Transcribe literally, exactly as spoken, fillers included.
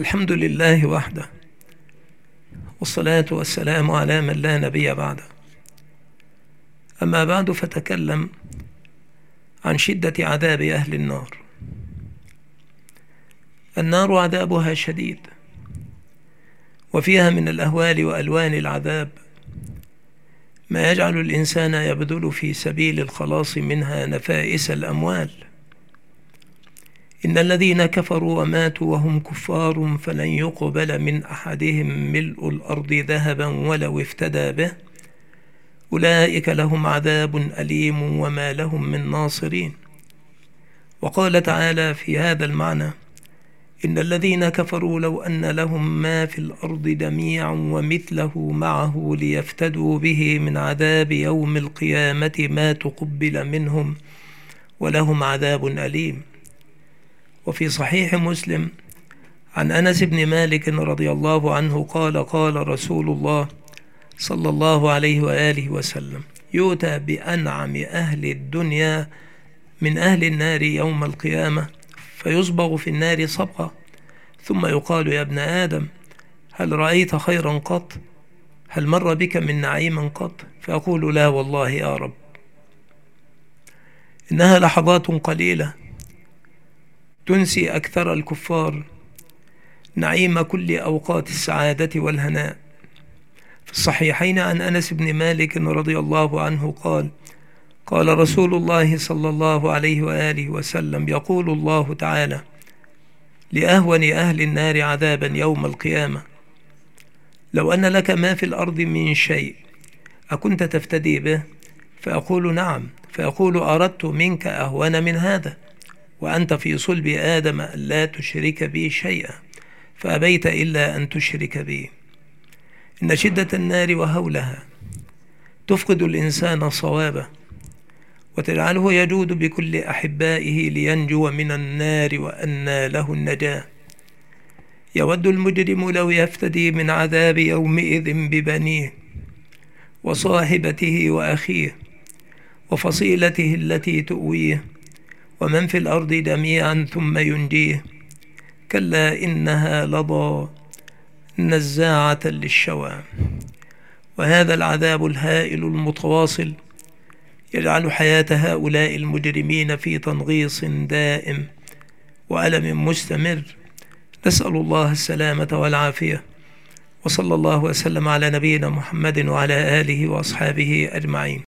الحمد لله وحده، والصلاة والسلام على من لا نبي بعده. أما بعد، فتكلم عن شدة عذاب أهل النار. النار عذابها شديد، وفيها من الأهوال وألوان العذاب ما يجعل الإنسان يبذل في سبيل الخلاص منها نفائس الأموال. إن الذين كفروا وماتوا وهم كفار فلن يقبل من أحدهم ملء الأرض ذهبا ولو افتدى به، أولئك لهم عذاب أليم وما لهم من ناصرين. وقال تعالى في هذا المعنى: إن الذين كفروا لو أن لهم ما في الأرض جميعا ومثله معه ليفتدوا به من عذاب يوم القيامة ما تقبل منهم ولهم عذاب أليم. وفي صحيح مسلم عن أنس بن مالك رضي الله عنه قال: قال رسول الله صلى الله عليه وآله وسلم: يؤتى بأنعم أهل الدنيا من أهل النار يوم القيامة فيصبغ في النار صبغة، ثم يقال: يا ابن آدم، هل رأيت خيرا قط؟ هل مر بك من نعيم قط؟ فيقول: لا والله يا رب. إنها لحظات قليلة تنسي أكثر الكفار نعيم كل أوقات السعادة والهناء. في الصحيحين عن أنس بن مالك رضي الله عنه قال: قال رسول الله صلى الله عليه وآله وسلم: يقول الله تعالى لأهون أهل النار عذابا يوم القيامة: لو أن لك ما في الأرض من شيء أكنت تفتدي به؟ فأقول: نعم. فيقول: أردت منك أهون من هذا، وأنت في صلب آدم لا تشرك بي شيئا، فأبيت إلا أن تشرك بي. إن شدة النار وهولها تفقد الإنسان صوابه، وتجعله يجود بكل أحبائه لينجو من النار وأنى له النجاة. يود المجرم لو يفتدي من عذاب يومئذ ببنيه وصاحبته وأخيه وفصيلته التي تؤويه ومن في الأرض جميعا ثم ينجيه. كلا إنها لظى نزاعة للشوى. وهذا العذاب الهائل المتواصل يجعل حياة هؤلاء المجرمين في تنغيص دائم وألم مستمر. نسأل الله السلامة والعافية، وصلى الله وسلم على نبينا محمد وعلى آله وأصحابه أجمعين.